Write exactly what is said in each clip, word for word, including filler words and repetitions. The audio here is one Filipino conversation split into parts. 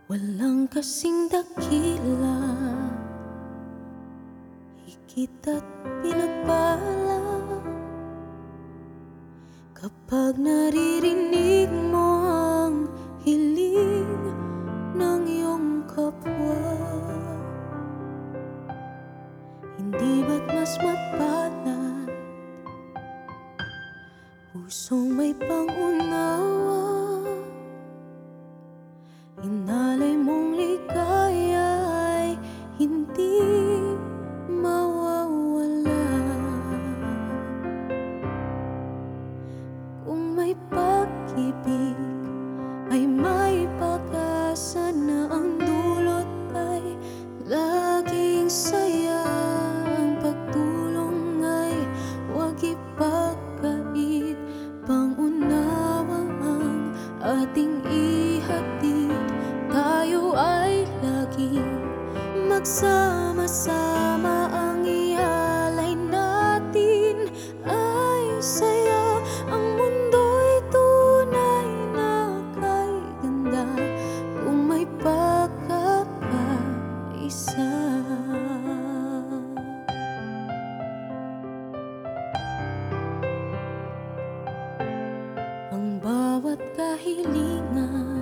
Walang kasing dakila, higit at pinagpala kapag naririnig mo ang hiling ng iyong kapwa. Hindi ba't mas mapalad pusong may pangunawa? Inalay mong ligaya ay hindi mawawala. Kung may pag-ibig ay may pag-asa na ang dulot ay laging saya. Ang pagtulong ay huwag ipagkait, pangunawa ang ating ihatid. Tayo ay laging magsama-sama, ang ialay natin ay saya. Ang mundo'y tunay na kay ganda kung may pagkakaisa. Ang bawat kahilingan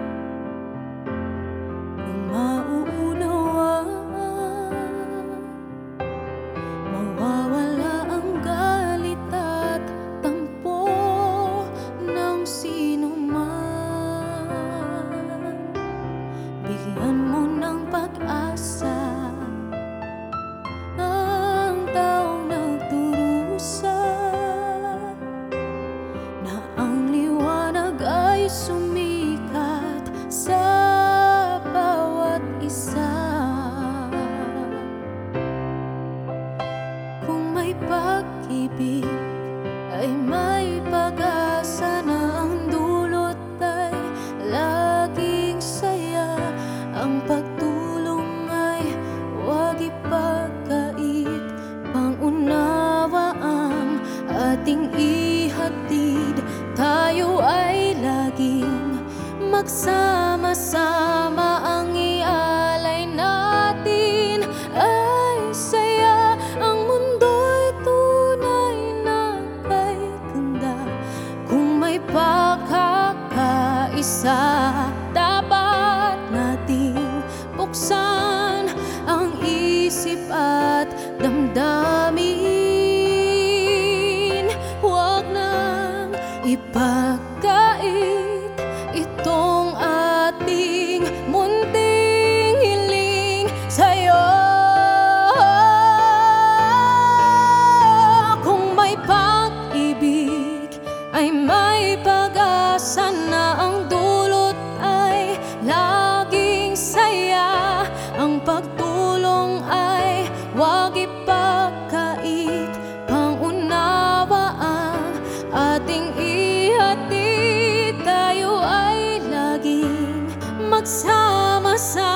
mauunawa, mawawala ang galit at tampo ng sino man. Bigyan mo ng pag-asa ang taong nagdurusa, na ang liwanag ay sumikat sa isa. Kung may pag-ibig ay may pag-asa na ang dulot ay laging saya. Ang pagtulong ay huwag ipagkait, pangunawa ang ating ihatid. Tayo ay laging magsama-sama, ang ialay natin ay saya. Ang mundo'y tunay na kay ganda kung may pagkakaisa. Dapat nating buksan ang isip at damdamin, huwag nang ipagkait itong ating munting hiling sa'yo. Kung may pag-ibig ay may pag-asa na ang dulot ay laging saya. Ang pagtulong ay huwag ipagkait, pangunawa ang ating ihatid. Tayo ay laging magsama-sama.